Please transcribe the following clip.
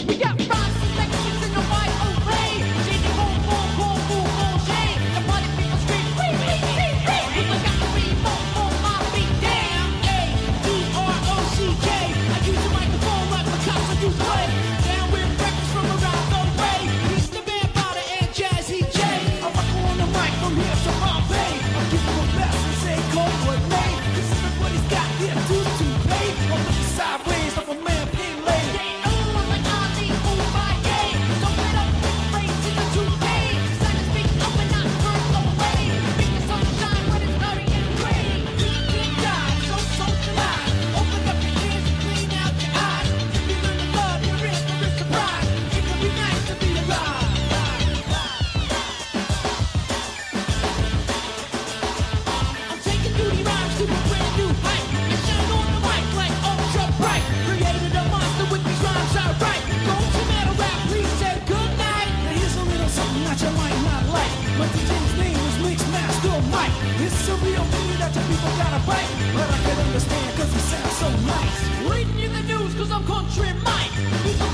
We got rhyme selections in the wide array. Changing home, shame. The party people scream, wee, wee, wee, wee. We forgot to read more, my beat down. A-D-R-O-C-K. I use the microphone like Picasso do play. Down with records from around the way. He's the man, Potter and Jazzy J. I rock on the mic from here to Bombay. I'm giving my best and say go what may. This is what he's got here to pay. I'm looking sideways like a man being laid. They know like Ozzy, oh my day. Don't let up with race in the 2K. Silence speak up and not turn away. Make the sunshine when it's blurry and gray. You can't die, so socialize. Open up your ears and clean out your eyes. If you learn to love, you're in for a surprise. It can be nice to be alive. I'm taking duty rhymes to a brand new height. And shine on the mic like ultra bright. Created a monster with these rhymes I write. Don't you matter rap, please say good night. Now here's a little something that you might not like. My DJ's name is Mix Master Mike. It's a real thing that your people gotta bite. But I can understand cause he sounds so nice. Reading you the news cause I'm country Mike.